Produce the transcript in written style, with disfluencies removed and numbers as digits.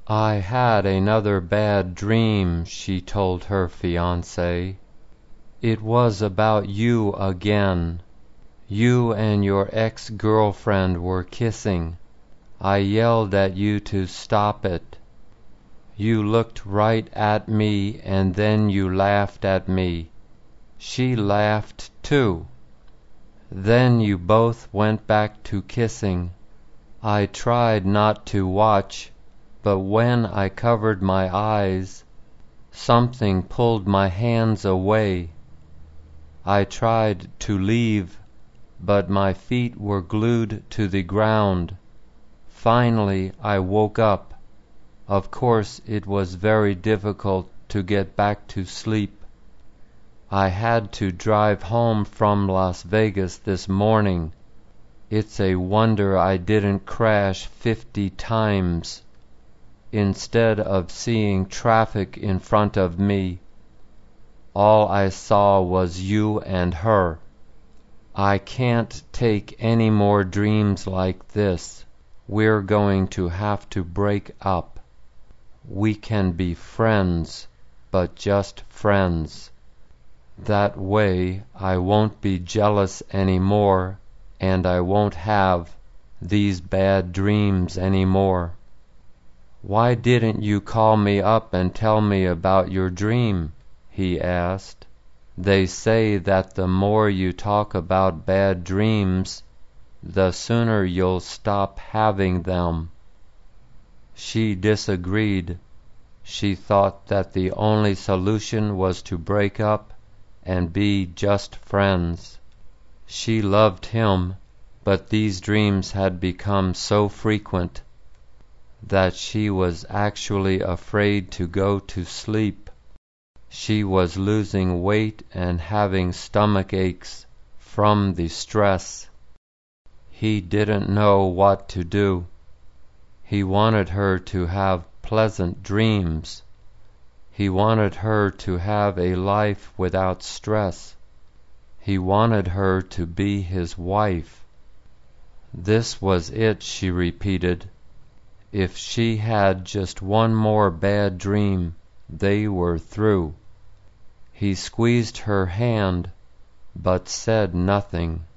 "I had another bad dream," she told her fiancé. "It was about you again. You and your ex-girlfriend were kissing. I yelled at you to stop it. You looked right at me and then you laughed at me. She laughed too. Then you both went back to kissing. I tried not to watch, but when I covered my eyes, something pulled my hands away. I tried to leave, but my feet were glued to the ground. Finally I woke up. Of course it was very difficult to get back to sleep. I had to drive home from Las Vegas this morning. It's a wonder I didn't crash 50 times. Instead of seeing traffic in front of me, all I saw was you and her. I can't take any more dreams like this. We're going to have to break up. We can be friends, but just friends. That way I won't be jealous anymore, and I won't have these bad dreams anymore." "Why didn't you call me up and tell me about your dream?" he asked. "They say that the more you talk about bad dreams, the sooner you'll stop having them." She disagreed. She thought that the only solution was to break up and be just friends. She loved him, but these dreams had become so frequent that she was actually afraid to go to sleep. She was losing weight and having stomach aches from the stress. He didn't know what to do. He wanted her to have pleasant dreams. He wanted her to have a life without stress. He wanted her to be his wife. This was it, she repeated. If she had just one more bad dream, they were through. He squeezed her hand, but said nothing.